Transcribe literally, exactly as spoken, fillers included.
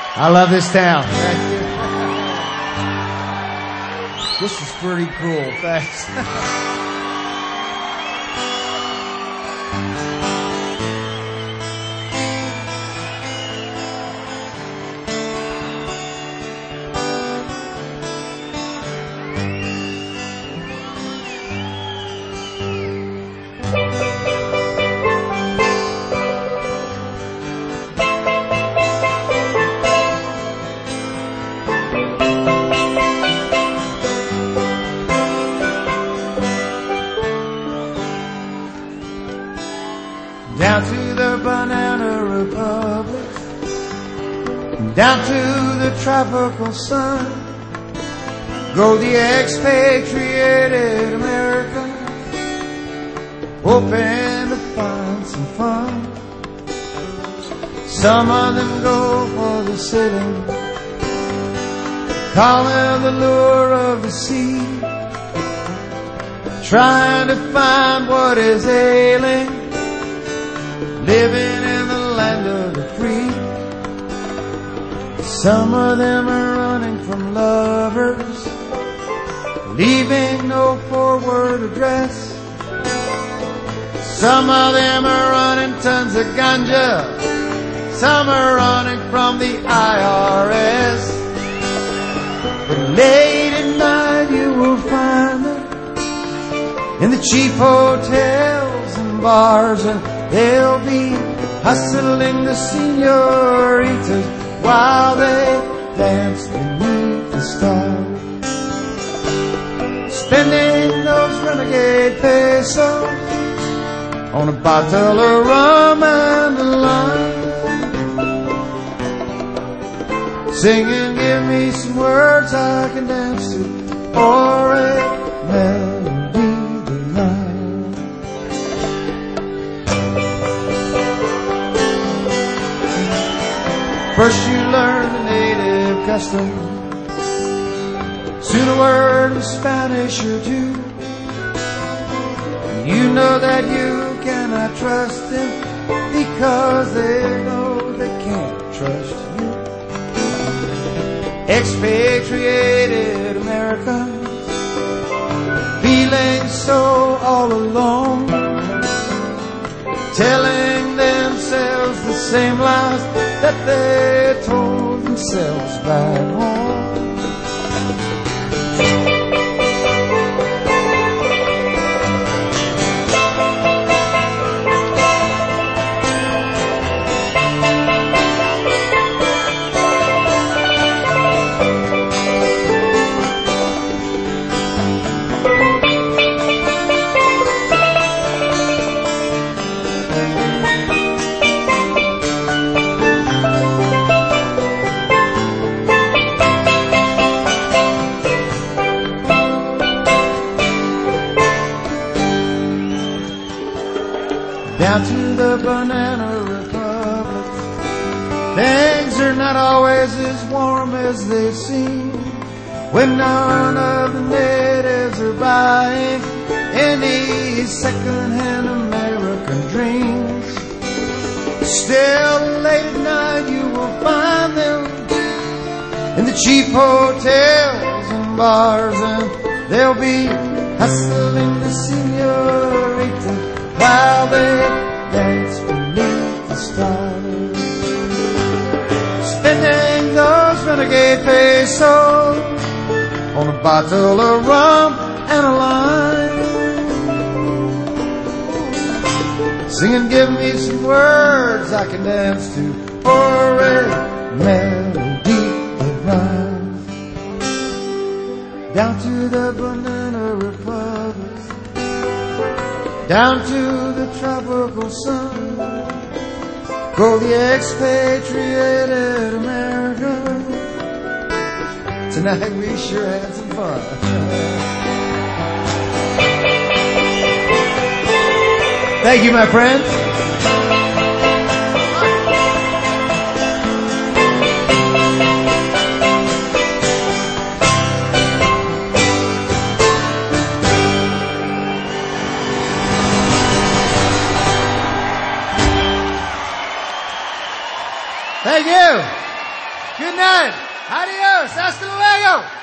I love this town. Thank you. This is pretty cool. Thanks. Down to the Banana Republic, down to the tropical sun, go the expatriated American, hoping to find some fun. Some of them go for the city, calling the lure of the sea, trying to find what is ailing, living in the land of the free. Some of them are running from lovers, leaving no forward address. Some of them are running tons of ganja, some are running from the I R S. But late at night you will find them in the cheap hotels and bars, and they'll be hustling the senoritas while they dance beneath the stars, spending those renegade pesos on a bottle of rum and a lime, singing, give me some words I can dance to, or a melody divine. First you learn the native custom, soon a word of Spanish or two. You know that you cannot trust them because they know they can't trust you. Expatriated Americans, feeling so all alone, telling themselves the same lies that they told themselves back home. Down to the Banana Republic, things are not always as warm as they seem when none of the natives are buying any second-hand American dreams. Still, late at night you will find them in the cheap hotels and bars, and they'll be hustling the senorita while they dance beneath the stars, spending those renegade pesos on a bottle of rum and a lime, singing, give me some words I can dance to, or a melody that rhymes. Down to the Banana Republic, down to the tropical sun, go the expatriated America. Tonight we sure had some fun. Thank you, my friends. Thank you. Good night. Adios. Hasta luego.